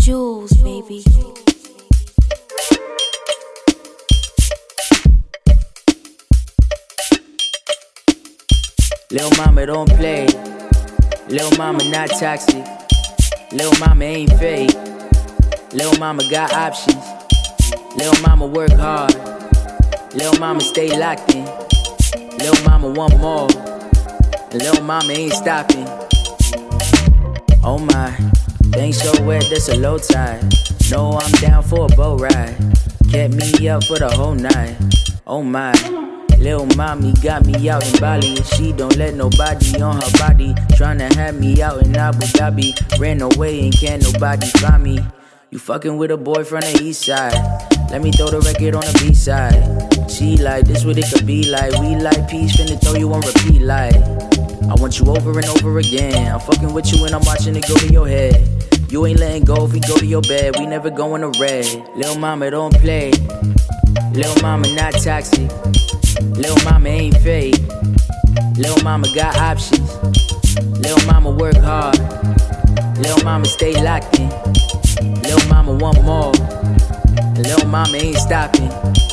Jules, baby. Lil' mama don't play. Lil' mama not toxic. Lil' mama ain't fake. Lil' mama got options. Lil' mama work hard. Lil' mama stay locked in. Lil' mama want more. And lil' mama ain't stopping. Oh my, things so wet, that's a low tide. No, I'm down for a boat ride. Kept me up for the whole night. Oh my, lil' mommy got me out in Bali. She don't let nobody on her body. Tryna have me out in Abu Dhabi. Ran away and can't nobody find me. You fucking with a boy from the east side. Let me throw the record on the B-side. She like, this what it could be like. We like peace, finna throw you on repeat like. I want you over and over again. I'm fucking with you and I'm watching it go to your head. You ain't letting go if we go to your bed. We never go in the red. Lil' mama don't play. Lil' mama not toxic. Lil' mama ain't fake. Lil' mama got options. Lil' mama work hard. Lil' mama stay locked in. Lil' mama want more. Lil' mama ain't stopping.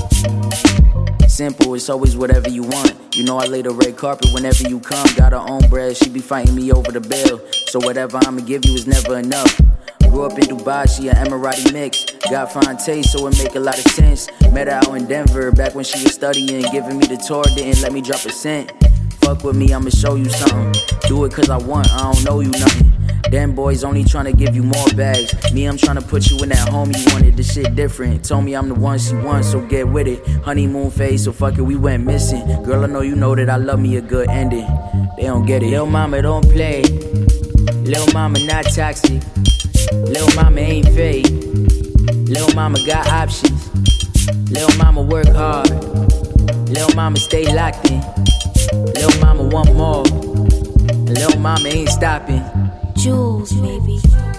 Simple, it's always whatever you want. You know I lay the red carpet whenever you come. Got her own bread, she be fighting me over the bill. So whatever I'ma give you is never enough. Grew up in Dubai, she an Emirati mix. Got fine taste, so it make a lot of sense. Met her out in Denver, back when she was studying. Giving me the tour, didn't let me drop a cent. Fuck with me, I'ma show you something. Do it cause I want, I don't know you nothing. Them boys only tryna give you more bags. Me, I'm tryna put you in that home you wanted. This shit different. Told me I'm the one she wants, so get with it. Honeymoon phase, so fuck it, we went missing. Girl, I know you know that I love me a good ending. They don't get it. Lil' mama don't play. Lil' mama not toxic. Lil' mama ain't fake. Lil' mama got options. Lil' mama work hard. Lil' mama stay locked in. Lil' mama want more. Lil' mama ain't stopping. Jules, baby.